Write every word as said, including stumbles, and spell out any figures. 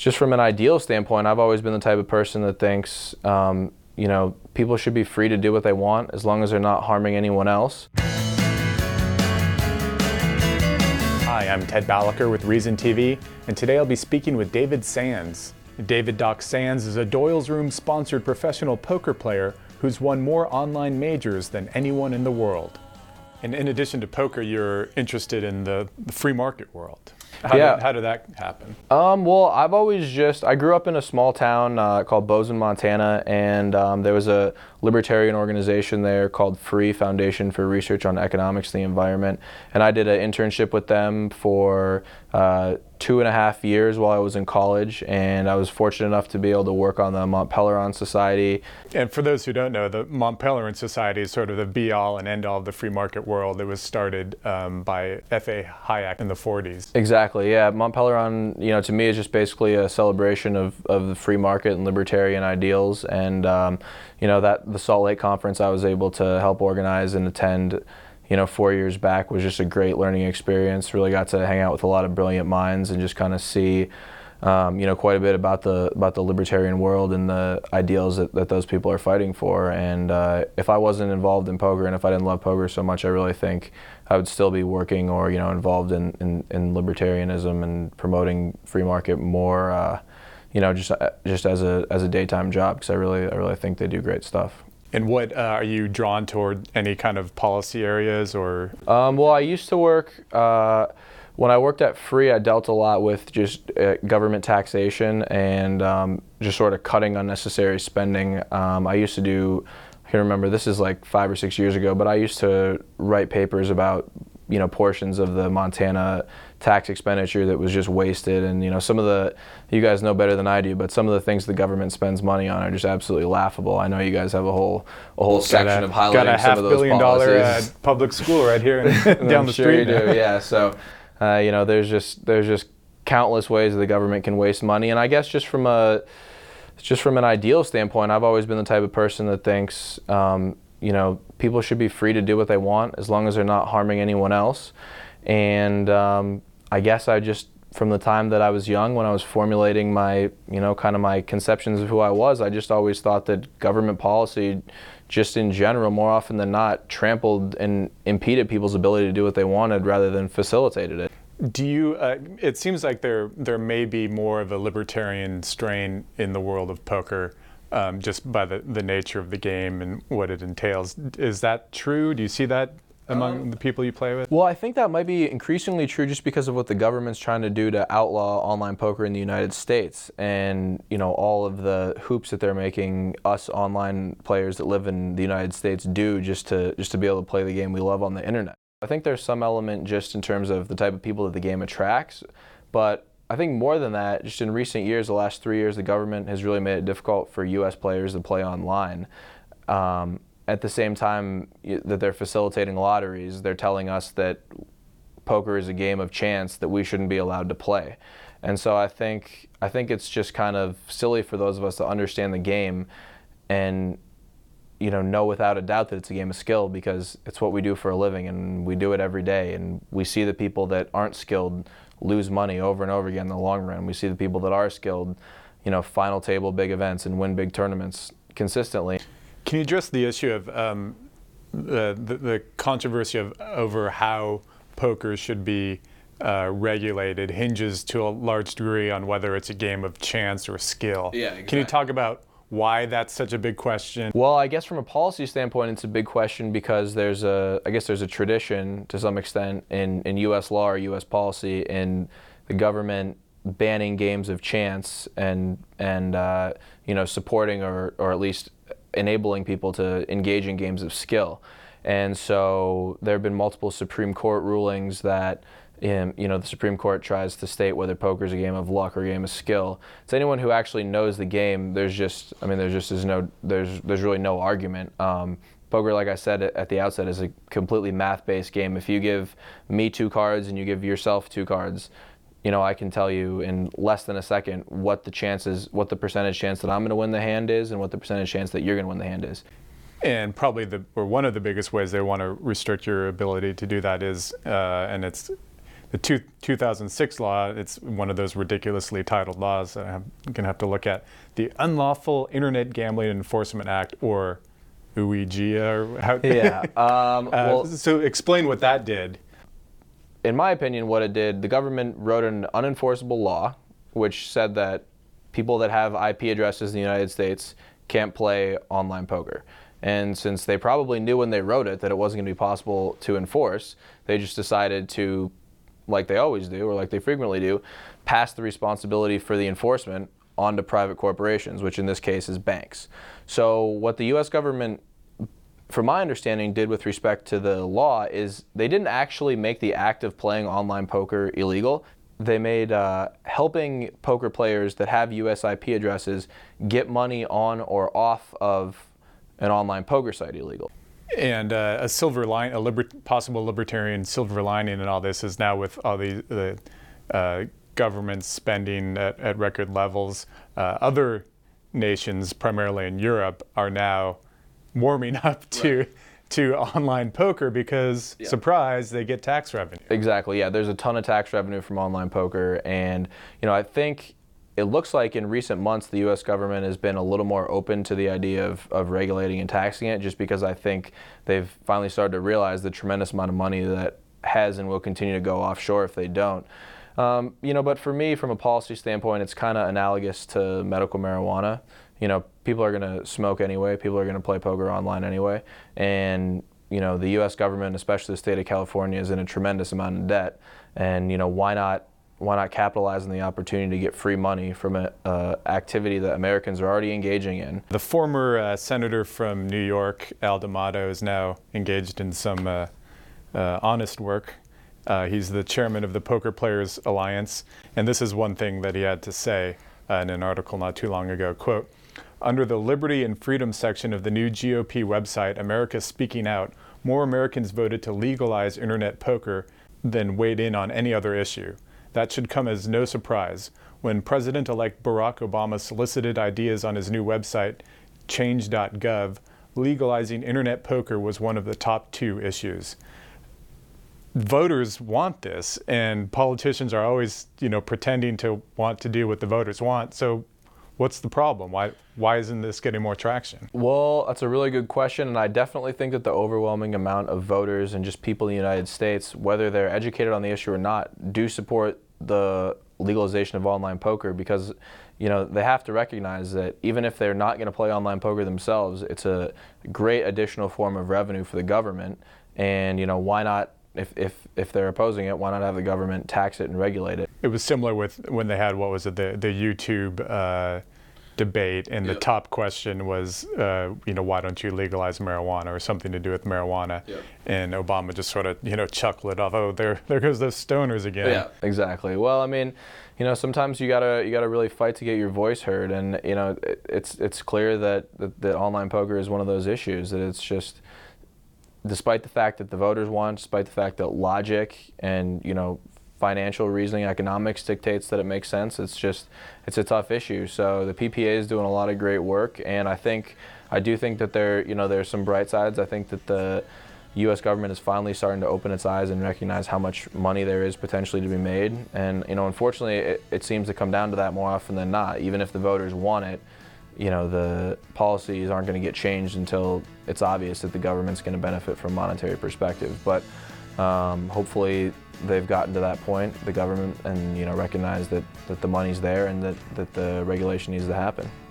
just from an ideal standpoint, I've always been the type of person that thinks, um, you know, people should be free to do what they want as long as they're not harming anyone else. Hi, I'm Ted Balaker with Reason T V, and today I'll be speaking with David Sands. David Doc Sands is a Doyle's Room sponsored professional poker player who's won more online majors than anyone in the world. And in addition to poker, you're interested in the, the free market world. How, yeah. did, how did that happen? Um, well, I've always just, I grew up in a small town uh, called Bozeman, Montana, and um, there was a libertarian organization there called FREE, Foundation for Research on Economics and the Environment, and I did an internship with them for uh, two and a half years while I was in college, and I was fortunate enough to be able to work on the Mont Pelerin Society. And for those who don't know, the Mont Pelerin Society is sort of the be-all and end-all of the free market world. It was started um, by F A Hayek in the forties. Exactly, yeah. Mont Pelerin, you know, to me is just basically a celebration of, of the free market and libertarian ideals, and um, you know, that the Salt Lake conference I was able to help organize and attend, you know, four years back was just a great learning experience. Really got to hang out with a lot of brilliant minds and just kind of see, um, you know, quite a bit about the about the libertarian world and the ideals that, that those people are fighting for. And uh, if I wasn't involved in poker and if I didn't love poker so much, I really think I would still be working or, you know, involved in, in, in libertarianism and promoting free market more, uh, you know, just just as a as a daytime job, because I really I really think they do great stuff. And what, uh, are you drawn toward any kind of policy areas or? Um, well, I used to work, uh, when I worked at FREE, I dealt a lot with just uh, government taxation and um, just sort of cutting unnecessary spending. Um, I used to do, I can remember, this is like five or six years ago, but I used to write papers about, you know, portions of the Montana tax expenditure that was just wasted. And, you know, some of the, you guys know better than I do, but some of the things the government spends money on are just absolutely laughable. I know you guys have a whole a whole section got a, of highlighting got a some of those billion policies. dollar uh, public school right here in, down I'm the sure street. You do, yeah. So, uh, you know, there's just there's just countless ways that the government can waste money. And I guess just from a just from an ideal standpoint, I've always been the type of person that thinks, um, you know, people should be free to do what they want as long as they're not harming anyone else. And um, I guess I just, from the time that I was young, when I was formulating my, you know, kind of my conceptions of who I was, I just always thought that government policy, just in general, more often than not, trampled and impeded people's ability to do what they wanted rather than facilitated it. Do you, uh, it seems like there there may be more of a libertarian strain in the world of poker, um, just by the, the nature of the game and what it entails. Is that true? Do you see that among um, the people you play with? Well, I think that might be increasingly true just because of what the government's trying to do to outlaw online poker in the United States, and, you know, all of the hoops that they're making us online players that live in the United States do just to just to be able to play the game we love on the internet. I think there's some element just in terms of the type of people that the game attracts, but I think more than that, just in recent years, the last three years, the government has really made it difficult for U S players to play online. Um, At the same time that they're facilitating lotteries, they're telling us that poker is a game of chance that we shouldn't be allowed to play. And so I think I think it's just kind of silly for those of us to understand the game and, you know, know without a doubt that it's a game of skill, because it's what we do for a living and we do it every day. And we see the people that aren't skilled lose money over and over again in the long run. We see the people that are skilled, you know, final table big events and win big tournaments consistently. Can you address the issue of um, the, the, the controversy of over how poker should be uh, regulated hinges to a large degree on whether it's a game of chance or skill? Yeah, exactly. Can you talk about why that's such a big question? Well, I guess from a policy standpoint, it's a big question because there's a, I guess there's a tradition to some extent in, in U S law or U S policy in the government banning games of chance and and uh, you know, supporting or or at least enabling people to engage in games of skill. And so there have been multiple Supreme Court rulings that, um, you know, the Supreme Court tries to state whether poker is a game of luck or a game of skill. To anyone who actually knows the game, there's just, I mean, there's just is no, there's there's really no argument. Um, poker, like I said at the outset, is a completely math-based game. If you give me two cards and you give yourself two cards, you know, I can tell you in less than a second what the chances, what the percentage chance that I'm going to win the hand is and what the percentage chance that you're going to win the hand is. And probably the, or one of the biggest ways they want to restrict your ability to do that is, uh, and it's the two, two thousand six law, it's one of those ridiculously titled laws that I'm going to have to look at. The Unlawful Internet Gambling Enforcement Act, or U I G A. Or how, Yeah. Um, well, uh, so explain what that did. In my opinion, what it did, the government wrote an unenforceable law, which said that people that have I P addresses in the United States can't play online poker. And since they probably knew when they wrote it that it wasn't going to be possible to enforce, they just decided to, like they always do, or like they frequently do, pass the responsibility for the enforcement onto private corporations, which in this case is banks. So what the U S government, from my understanding, did with respect to the law is they didn't actually make the act of playing online poker illegal. They made uh, helping poker players that have U S I P addresses get money on or off of an online poker site illegal. And uh, a silver line, a liber- possible libertarian silver lining in all this is now with all the, the uh, government spending at, at record levels, uh, other nations, primarily in Europe, are now warming up to right. to online poker because, yeah. surprise, they get tax revenue. Exactly, yeah. There's a ton of tax revenue from online poker, and you know, I think it looks like in recent months the U S government has been a little more open to the idea of, of regulating and taxing it, just because I think they've finally started to realize the tremendous amount of money that has and will continue to go offshore if they don't. Um, you know, but for me, from a policy standpoint, it's kind of analogous to medical marijuana. You know, people are going to smoke anyway. People are going to play poker online anyway. And, you know, the U S government, especially the state of California, is in a tremendous amount of debt. And, you know, why not why not capitalize on the opportunity to get free money from an uh, activity that Americans are already engaging in? The former uh, senator from New York, Al D'Amato, is now engaged in some uh, uh, honest work. Uh, he's the chairman of the Poker Players Alliance, and this is one thing that he had to say uh, in an article not too long ago, quote, "Under the Liberty and Freedom section of the new G O P website, America Speaking Out, more Americans voted to legalize internet poker than weighed in on any other issue. That should come as no surprise. When President-elect Barack Obama solicited ideas on his new website, change dot gov, legalizing internet poker was one of the top two issues." Voters want this, and politicians are always, you know, pretending to want to do what the voters want. So what's the problem? Why why isn't this getting more traction? Well, that's a really good question, and I definitely think that the overwhelming amount of voters and just people in the United States, whether they're educated on the issue or not, do support the legalization of online poker, because, you know, they have to recognize that even if they're not going to play online poker themselves, it's a great additional form of revenue for the government. And, you know, why not, if if if they're opposing it, why not have the government tax it and regulate it? It was similar with when they had, what was it, the the YouTube uh, debate, and Yep. the top question was, uh, you know, why don't you legalize marijuana, or something to do with marijuana? Yep. And Obama just sort of, you know, chuckled it off. Oh, there there goes those stoners again. Yeah, exactly. Well, I mean, you know, sometimes you gotta you gotta really fight to get your voice heard, and you know, it, it's it's clear that, that that online poker is one of those issues that it's just, despite the fact that the voters want, despite the fact that logic and, you know, financial reasoning, economics dictates that it makes sense, it's just, it's a tough issue. So the P P A is doing a lot of great work, and I think, I do think that there, you know, there's some bright sides. I think that the U S government is finally starting to open its eyes and recognize how much money there is potentially to be made. And, you know, unfortunately, it, it seems to come down to that more often than not. Even if the voters want it, you know, the policies aren't going to get changed until it's obvious that the government's going to benefit from a monetary perspective. But um, hopefully they've gotten to that point, the government, and, you know, recognize that, that the money's there and that, that the regulation needs to happen.